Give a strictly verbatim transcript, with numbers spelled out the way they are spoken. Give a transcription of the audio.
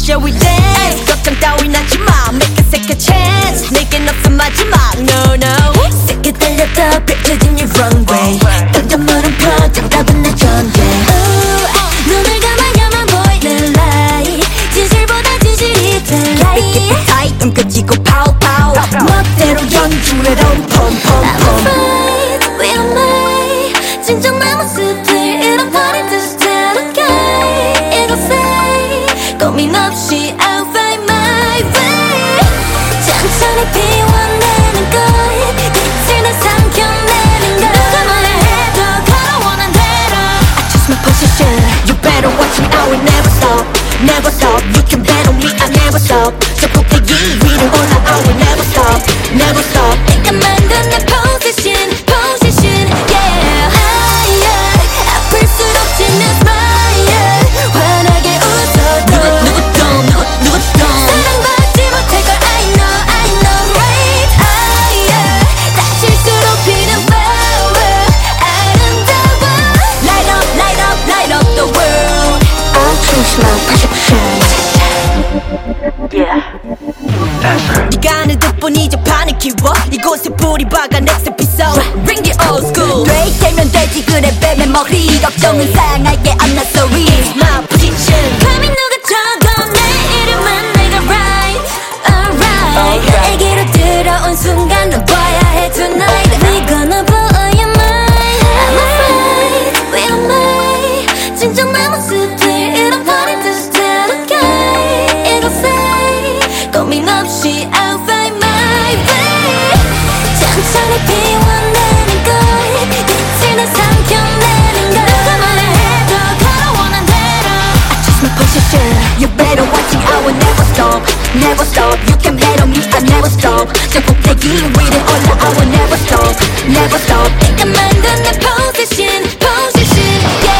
shall we dance? 걱정 따윈 하지 마. Make a second chance. 내겐 없어 마지막. No no. 세게 달렸다 펼쳐진 your runway. 던져 물음표 정답은 내 존재. 눈을 감아야만 보이는 light. 진실보다 진실이 더 light. 타이 움켜쥐고 파우 파우. 멋대로 연주해라 폼폼폼. I'm afraid we don't make. 진정 내 모습들 이런 버린 듯이 다르게. 이곳에 고민 없이 I'll find my way. 천천히 피워내는 것 빛을 내 삼켜내는 것 누가 뭐라 해도 걸어오는 대로 I choose my position. You better watch me. I will never stop. Never stop. You can bet on me. I never stop. 저 꼭대기 위로 올라. I will never stop. Never stop. 내가 만든 내 position. Position. Yeah. Higher. 아플수록 짓는 smile. 환하게 웃어도 누구 누구 좀 누구 누구 좀 사랑받지 못할 걸 I know I know right. Higher. 다칠수록 피는 flower. 아름다워. Light up light up light up the world. I'll choose my position. Yeah. 네가 하는 덕분이 저 판을 키워. 이곳에 뿌리 박아 next episode. Bring the old school. 돼 되면 되지 그래 뱀의 머리. 걱정은 상할게 I'm not sorry. It's my position. 감히 누가 적어 내 이름은 내가 right. Alright. 너에게로 들어온 순간 넌 봐야 해 tonight. We gonna blow your mind. I'm afraid we don't make. 진정 내 모습들 이런 버린 듯이 다르게. 이곳에 고민 없이 I'll find my way. 천천히 피워내는 것 빛을 내 삼켜내는 것 누가 뭐라 해도 걸어오는 대로 I choose my position. You better watch it. I will never stop. Never stop. You can bet on me. I never stop. 저 꼭대기 위로 올라. I will never stop. Never stop. 내가 만든 내 position. Position. Yeah.